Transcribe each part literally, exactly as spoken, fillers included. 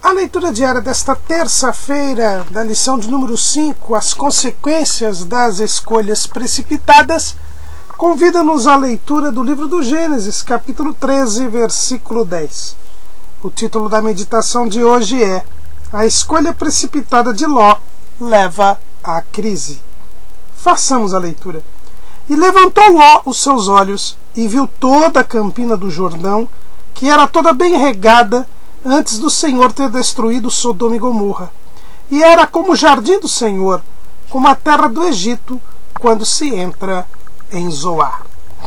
A leitura diária desta terça-feira, da lição de número cinco, as consequências das escolhas precipitadas, convida-nos à leitura do livro do Gênesis, capítulo treze, versículo dez. O título da meditação de hoje é A escolha precipitada de Ló leva à crise. Façamos a leitura. E levantou Ló os seus olhos e viu toda a campina do Jordão, que era toda bem regada, antes do Senhor ter destruído Sodoma e Gomorra. E era como o jardim do Senhor, como a terra do Egito, quando se entra em Zoar.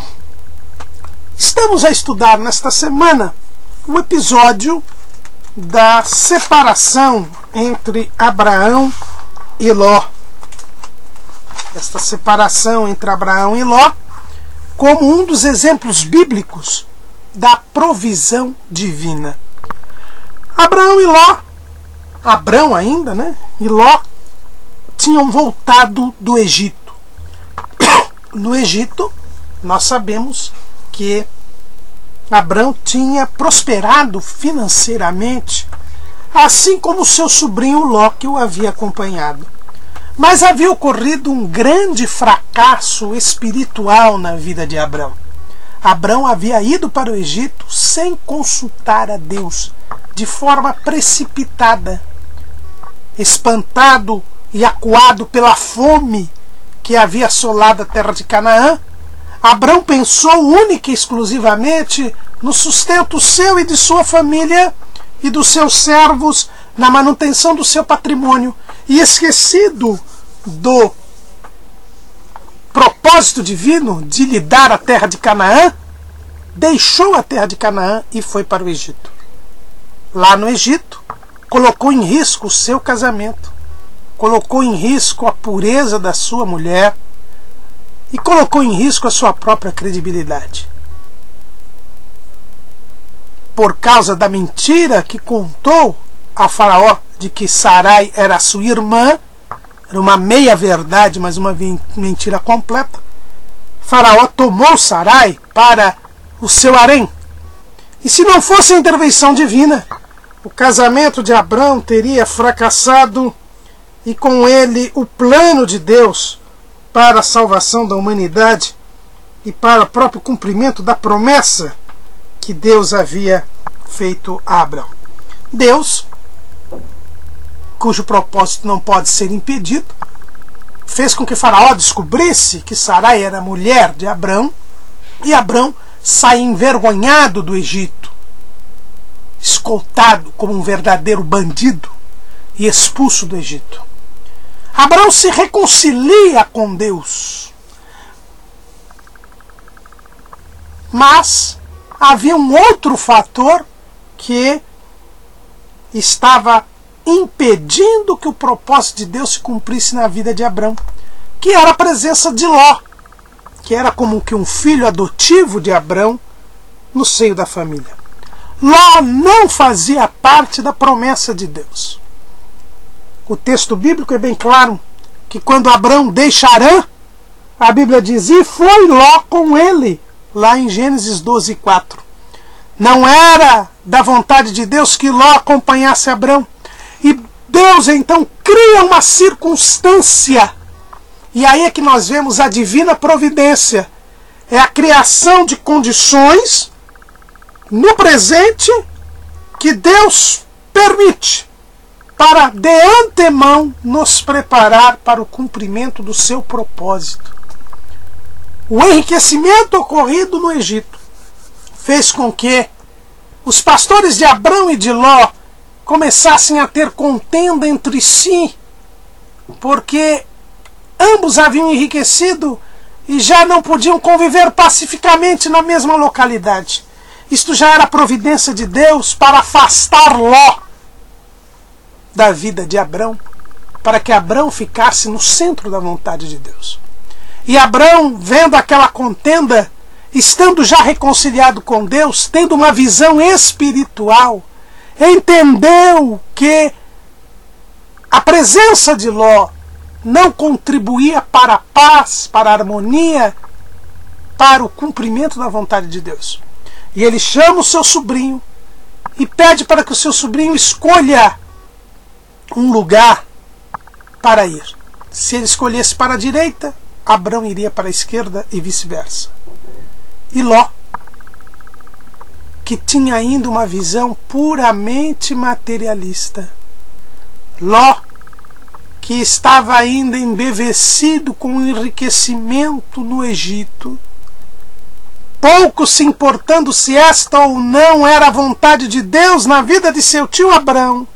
Estamos a estudar nesta semana o episódio da separação entre Abraão e Ló. Esta separação entre Abraão e Ló como um dos exemplos bíblicos da provisão divina. Abraão e Ló, Abrão ainda, né? E Ló tinham voltado do Egito. No Egito, nós sabemos que Abrão tinha prosperado financeiramente, assim como seu sobrinho Ló, que o havia acompanhado. Mas havia ocorrido um grande fracasso espiritual na vida de Abrão. Abrão havia ido para o Egito sem consultar a Deus, de forma precipitada. Espantado e acuado pela fome que havia assolado a terra de Canaã, Abrão pensou única e exclusivamente no sustento seu e de sua família e dos seus servos, na manutenção do seu patrimônio, e esquecido do propósito divino de lhe dar a terra de Canaã, deixou a terra de Canaã e foi para o Egito. Lá no Egito, colocou em risco o seu casamento, colocou em risco a pureza da sua mulher e colocou em risco a sua própria credibilidade. Por causa da mentira que contou a Faraó de que Sarai era sua irmã, era uma meia-verdade, mas uma mentira completa, Faraó tomou Sarai para o seu harém. E se não fosse a intervenção divina, o casamento de Abrão teria fracassado e com ele o plano de Deus para a salvação da humanidade e para o próprio cumprimento da promessa que Deus havia feito a Abrão. Deus, cujo propósito não pode ser impedido, fez com que Faraó descobrisse que Sarai era mulher de Abrão, e Abrão sai envergonhado do Egito, escoltado como um verdadeiro bandido e expulso do Egito. Abrão se reconcilia com Deus, mas havia um outro fator que estava impedindo que o propósito de Deus se cumprisse na vida de Abrão, que era a presença de Ló, que era como que um filho adotivo de Abrão no seio da família. Ló não fazia parte da promessa de Deus. O texto bíblico é bem claro que quando Abrão deixa Harã, a Bíblia diz, e foi Ló com ele, lá em Gênesis doze, quatro. Não era da vontade de Deus que Ló acompanhasse Abrão. E Deus então cria uma circunstância. E aí é que nós vemos a divina providência. É a criação de condições no presente que Deus permite para de antemão nos preparar para o cumprimento do seu propósito. O enriquecimento ocorrido no Egito fez com que os pastores de Abrão e de Ló começassem a ter contenda entre si, porque ambos haviam enriquecido e já não podiam conviver pacificamente na mesma localidade. Isto já era providência de Deus para afastar Ló da vida de Abrão, para que Abrão ficasse no centro da vontade de Deus. E Abrão, vendo aquela contenda, estando já reconciliado com Deus, tendo uma visão espiritual, entendeu que a presença de Ló não contribuía para a paz, para a harmonia, para o cumprimento da vontade de Deus. E ele chama o seu sobrinho e pede para que o seu sobrinho escolha um lugar para ir. Se ele escolhesse para a direita, Abrão iria para a esquerda e vice-versa. E Ló, que tinha ainda uma visão puramente materialista, Ló, que estava ainda embevecido com o enriquecimento no Egito, pouco se importando se esta ou não era a vontade de Deus na vida de seu tio Abrão,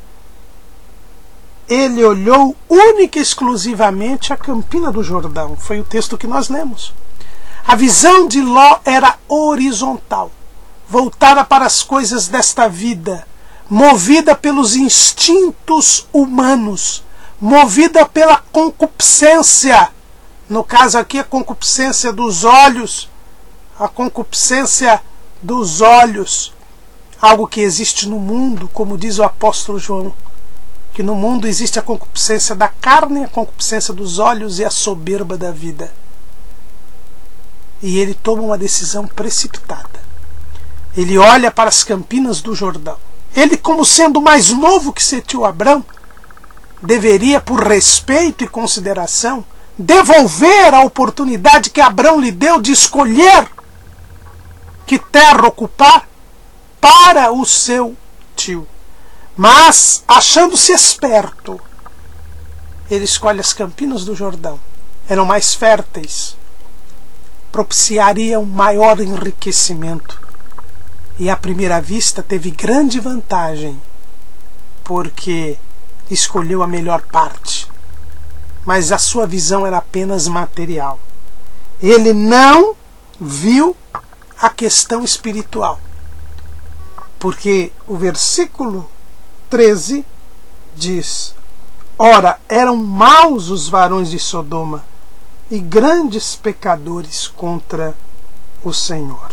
ele olhou única e exclusivamente a Campina do Jordão. Foi o texto que nós lemos. A visão de Ló era horizontal, voltada para as coisas desta vida, movida pelos instintos humanos, movida pela concupiscência, no caso aqui a concupiscência dos olhos, a concupiscência dos olhos, algo que existe no mundo, como diz o apóstolo João, que no mundo existe a concupiscência da carne, a concupiscência dos olhos e a soberba da vida. E ele toma uma decisão precipitada. Ele olha para as campinas do Jordão. Ele, como sendo mais novo que seu tio Abrão, deveria, por respeito e consideração, devolver a oportunidade que Abrão lhe deu de escolher que terra ocupar para o seu tio. Mas, achando-se esperto, ele escolhe as campinas do Jordão. Eram mais férteis, propiciariam maior enriquecimento. E à primeira vista teve grande vantagem, porque escolheu a melhor parte. Mas a sua visão era apenas material. Ele não viu a questão espiritual. Porque o versículo treze diz: ora, eram maus os varões de Sodoma e grandes pecadores contra o Senhor.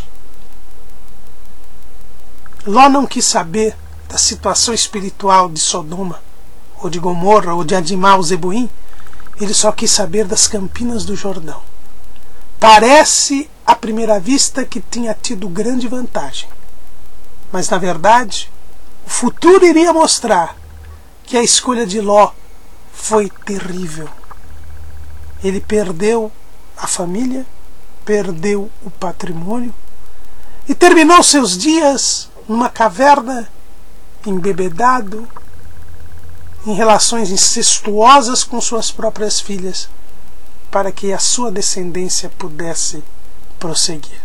Ló não quis saber da situação espiritual de Sodoma, ou de Gomorra, ou de Adimá, ou Zeboim. Ele só quis saber das campinas do Jordão. Parece, à primeira vista, que tinha tido grande vantagem. Mas, na verdade, o futuro iria mostrar que a escolha de Ló foi terrível. Ele perdeu a família, perdeu o patrimônio e terminou seus dias numa caverna, embebedado, em relações incestuosas com suas próprias filhas, para que a sua descendência pudesse prosseguir.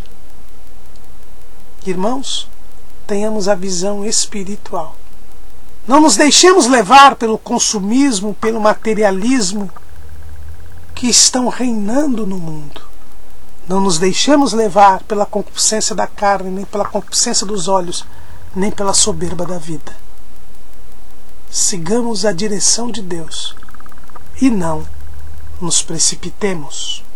Irmãos, tenhamos a visão espiritual. Não nos deixemos levar pelo consumismo, pelo materialismo que estão reinando no mundo. Não nos deixemos levar pela concupiscência da carne, nem pela concupiscência dos olhos, nem pela soberba da vida. Sigamos a direção de Deus e não nos precipitemos.